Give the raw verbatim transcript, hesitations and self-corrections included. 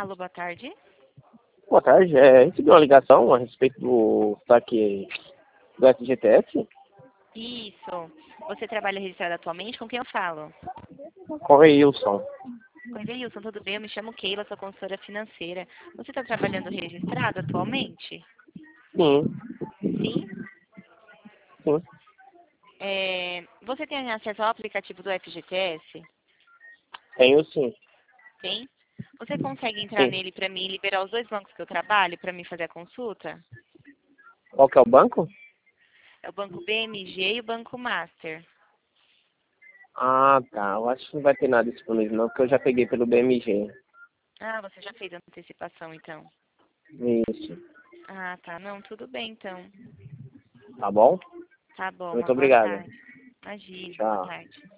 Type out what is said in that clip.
Alô, boa tarde. Boa tarde, é, recebi uma ligação a respeito do saque do F G T S? Isso. Você trabalha registrado atualmente? Com quem eu falo? Com o Wilson. Oi, Wilson, tudo bem? Eu me chamo Keila, sou consultora financeira. Você está trabalhando registrado atualmente? Sim, Sim. sim. É, você tem acesso ao aplicativo do F G T S? Tenho sim. Tem? Você consegue entrar Sim. nele para mim e liberar os dois bancos que eu trabalho para mim fazer a consulta? Qual que é o banco? É o Banco B M G e o Banco Master. Ah, tá. Eu acho que não vai ter nada disponível não, porque eu já peguei pelo B M G. Ah, você já fez a antecipação, então. Isso. Ah, tá. Não, tudo bem, então. Tá bom? Tá bom, uma Muito boa obrigado. tarde. Imagina, boa Tchau. tarde.